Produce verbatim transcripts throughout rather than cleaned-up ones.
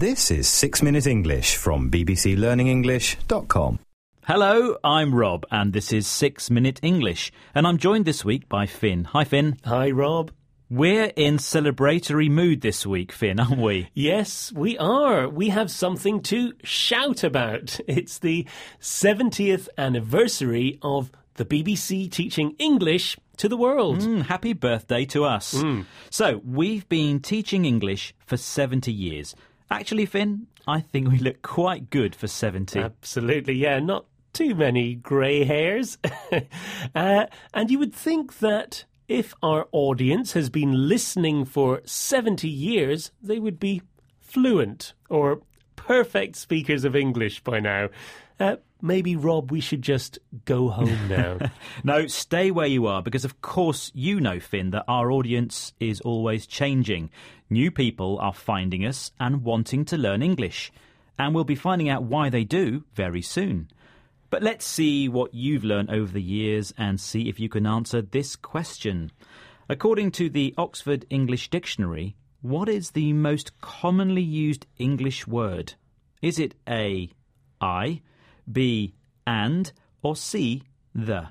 This is Six Minute English from b b c learning english dot com. Hello, I'm Rob, and this is Six Minute English, and I'm joined this week by Finn. Hi, Finn. Hi, Rob. We're in celebratory mood this week, Finn, aren't we? Yes, we are. We have something to shout about. It's the seventieth anniversary of the B B C teaching English to the world. Mm, happy birthday to us. Mm. So, we've been teaching English for seventy years. Actually, Finn, I think we look quite good for seventy. Absolutely, yeah. Not too many grey hairs. uh, and you would think that if our audience has been listening for seventy years, they would be fluent or perfect speakers of English by now. Uh, maybe, Rob, we should just go home now. No, stay where you are, because of course you know, Finn, that our audience is always changing. New people are finding us and wanting to learn English. And we'll be finding out why they do very soon. But let's see what you've learned over the years and see if you can answer this question. According to the Oxford English Dictionary, what is the most commonly used English word? Is it A, I, B, and, or C, the?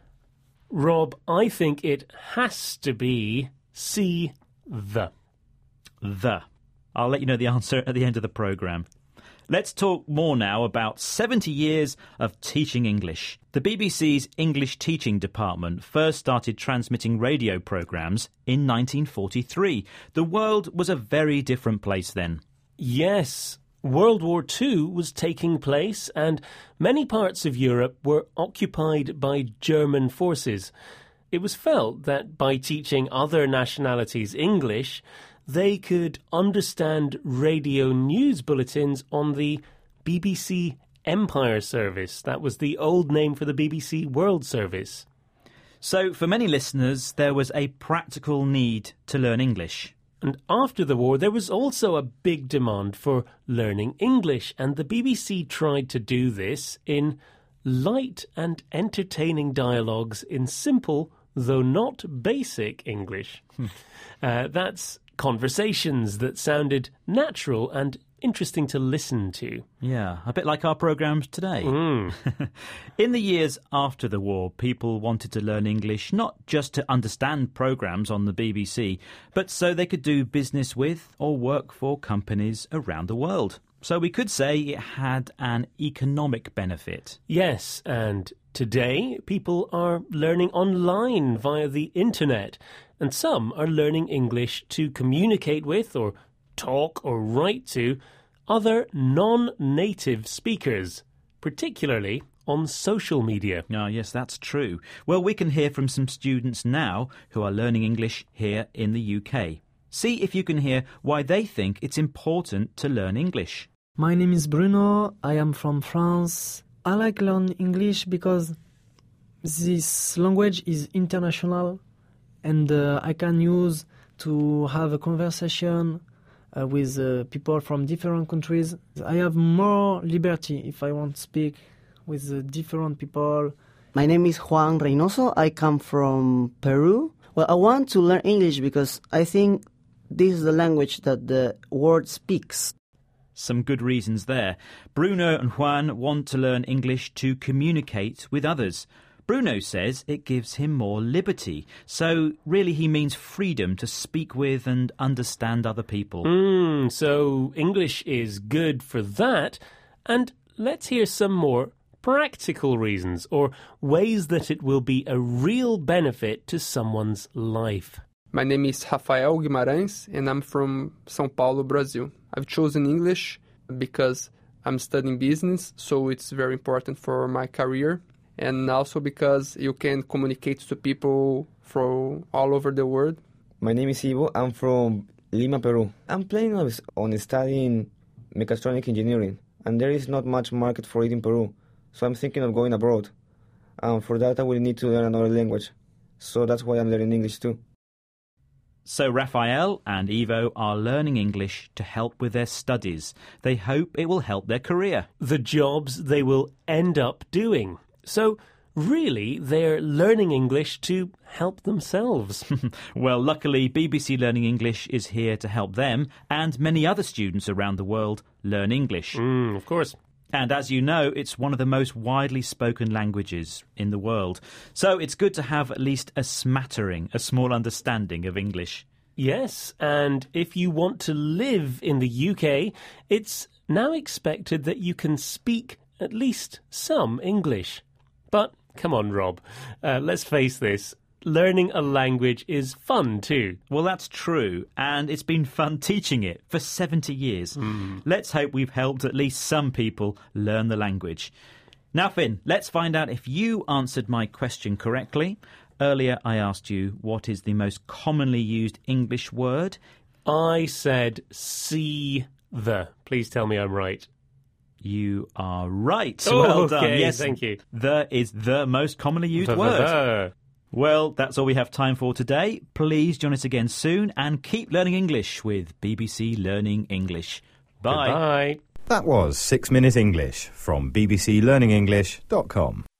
Rob, I think it has to be C, the. The. I'll let you know the answer at the end of the programme. Let's talk more now about seventy years of teaching English. The B B C's English Teaching Department first started transmitting radio programmes in nineteen forty-three. The world was a very different place then. Yes, World War Two was taking place and many parts of Europe were occupied by German forces. It was felt that by teaching other nationalities English, they could understand radio news bulletins on the B B C Empire Service. That was the old name for the B B C World Service. So for many listeners, there was a practical need to learn English. And after the war, there was also a big demand for learning English, and the B B C tried to do this in light and entertaining dialogues in simple, though not basic, English. uh, that's conversations that sounded natural and interesting to listen to. Yeah, a bit like our programmes today. Mm. In the years after the war, people wanted to learn English not just to understand programmes on the B B C, but so they could do business with or work for companies around the world. So we could say it had an economic benefit. Yes, and today people are learning online via the internet, and some are learning English to communicate with or talk or write to other non-native speakers, particularly on social media. Ah, yes, that's true. Well, we can hear from some students now who are learning English here in the U K. See if you can hear why they think it's important to learn English. My name is Bruno. I am from France. I like learn English because this language is international and uh, I can use to have a conversation uh, with uh, people from different countries. I have more liberty if I want to speak with uh, different people. My name is Juan Reynoso. I come from Peru. Well, I want to learn English because I think this is the language that the world speaks. Some good reasons there. Bruno and Juan want to learn English to communicate with others. Bruno says it gives him more liberty. So really he means freedom to speak with and understand other people. Mm, so English is good for that. And let's hear some more practical reasons or ways that it will be a real benefit to someone's life. My name is Rafael Guimarães and I'm from São Paulo, Brazil. I've chosen English because I'm studying business, so it's very important for my career. And also because you can communicate to people from all over the world. My name is Ivo. I'm from Lima, Peru. I'm planning on studying mechatronic engineering, and there is not much market for it in Peru. So I'm thinking of going abroad. And for that, I will need to learn another language. So that's why I'm learning English too. So Raphael and Ivo are learning English to help with their studies. They hope it will help their career. The jobs they will end up doing. So really they're learning English to help themselves. Well, luckily, B B C Learning English is here to help them and many other students around the world learn English. Mm, of course. And as you know, it's one of the most widely spoken languages in the world. So it's good to have at least a smattering, a small understanding of English. Yes, and if you want to live in the U K, it's now expected that you can speak at least some English. But come on, Rob, uh, let's face this. Learning a language is fun too. Well, that's true, and it's been fun teaching it for seventy years. Mm. Let's hope we've helped at least some people learn the language. Now, Finn, let's find out if you answered my question correctly. Earlier, I asked you what is the most commonly used English word. I said see the. Please tell me I'm right. You are right. Oh, well done. okay, Yes, thank you. The is the most commonly used The, the, word. the. Well, that's all we have time for today. Please join us again soon and keep learning English with B B C Learning English. Bye. Goodbye. That was Six Minute English from b b c learning english dot com.